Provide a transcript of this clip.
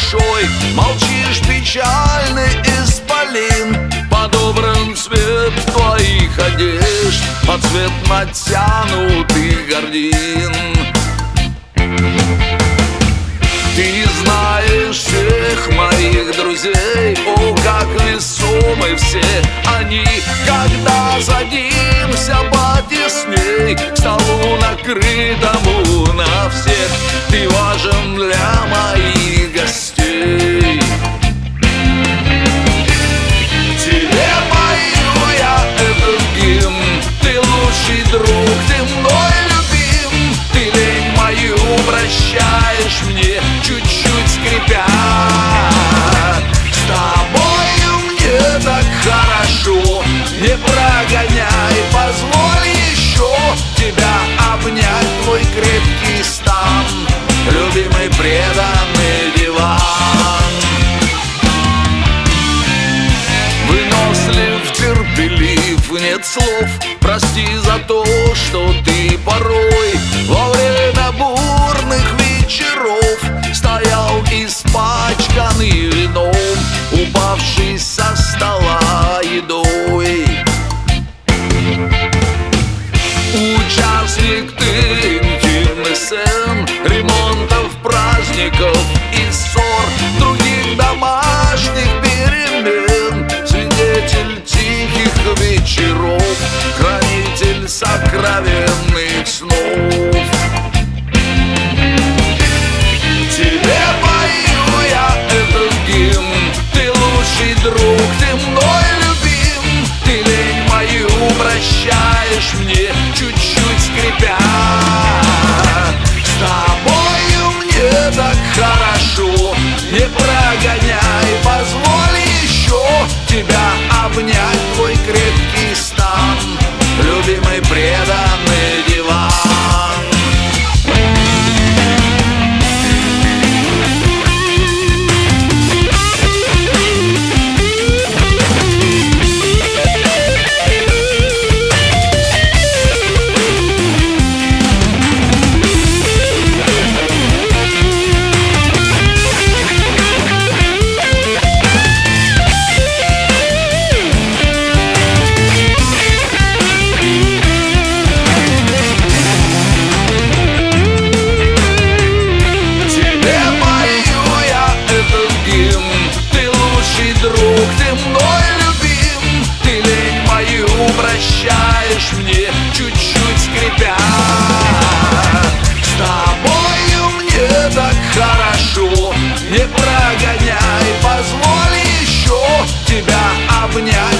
душой, молчишь печальный исполин. Подобран цвет твоих одежд под цвет натянутых гордин. Ты знаешь всех моих друзей, о, как весомы все они. Когда садимся потесней к столу накрытому на всех, ты важен для моих гостей. Тебе пою я этот гимн, ты лучший друг, ты мной любим. Ты лень мою прощаешь мне, чуть-чуть скрипя. С тобою мне так хорошо, не прогоняй, позволь еще тебя обнять, твой крепкий стан, любимый преданный диван. Вынослив, терпелив, нет слов, прости за то, что ты порой во время бурных вечеров стоял испачканный вином, упавший со стола едой. Участник ты интимных сцен, ремонтов, праздников и ссор, других домашних перемен, свидетель тихих вечеров, хранитель сокровенных снов. Тебе пою я этот гимн, ты лучший друг, ты мной любим. Ты лень мою прощаешь мне, чуть-чуть скрипя. С тобою мне так хорошо, не прогоняй, позволь еще тебя обнять, твой крепкий стан, любимый преданный диван. Друг, ты мной любим, ты лень мою прощаешь мне, чуть-чуть скрипя. С тобою мне так хорошо, не прогоняй, позволь еще тебя обнять,